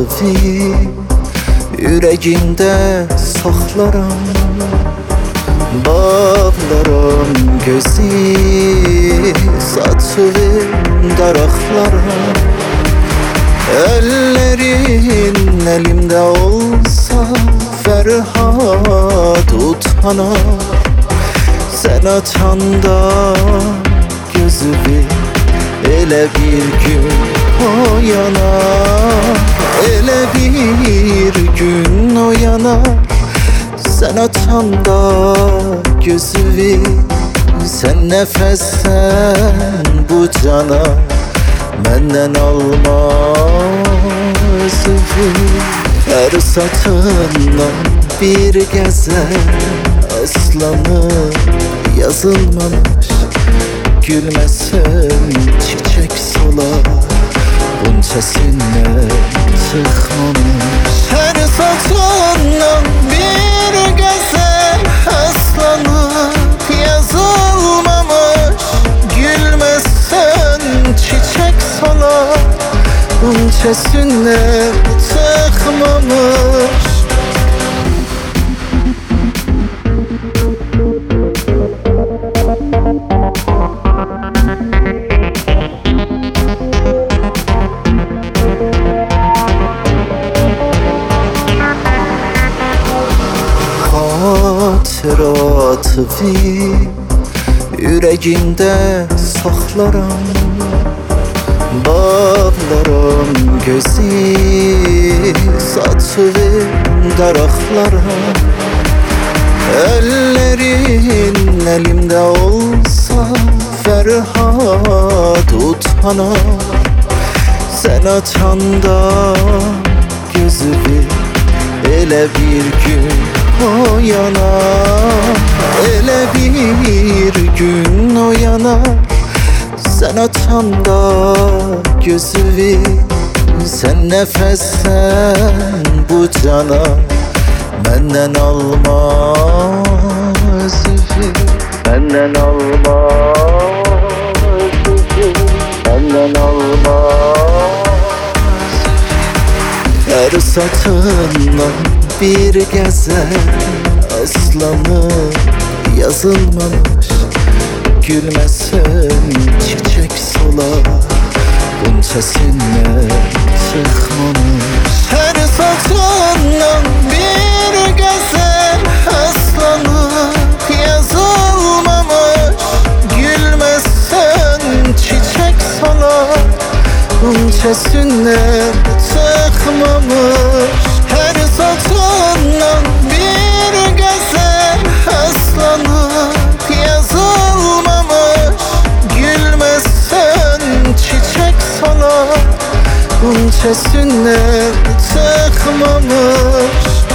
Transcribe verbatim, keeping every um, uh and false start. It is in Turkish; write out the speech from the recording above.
hatıfi yüreğimde saxlaram. Bağlaram gözü saçılı daraqlara. Ellerin elimde olsa Ferhat utanar. Sen açanda gözümü ele bir gün oyanar. Ele bir gün oyanar. Sen açanda gözümü, sen nefessen bu cana menden alma özünü. Her satından bir gezer aslanı yazılmamış. Gülmesen çiçek solar, bunçasına çıkmamış. Her satından bir gezer aslanıp yazılmamış. Gülmesen çiçek solar, bunçasına çıkmamış. Hatıratı yüreğimde saxlaram. Bağlaram gözü saçılı daraqlara. Ellerin elimde olsa Ferhat utanar. Sen açanda gözümü ele bir gün oyanar. Ele bir gün oyanar. Sen açanda gözümü, sen nefessen bu cana menden alma özünü. Menden alma özünü. Menden alma özünü. Her satından bir gezer aslanı yazılmamış. Gülmesen çiçek solar, bunçasına çıkmamış. Her satından bir gezer aslanıp yazılmamış. Gülmesen çiçek solar, bunçasına çıkmamış. Her satından bir gezer aslanıp yazılmamış. Gülmesen çiçek solar, bunçasına çıkmamış.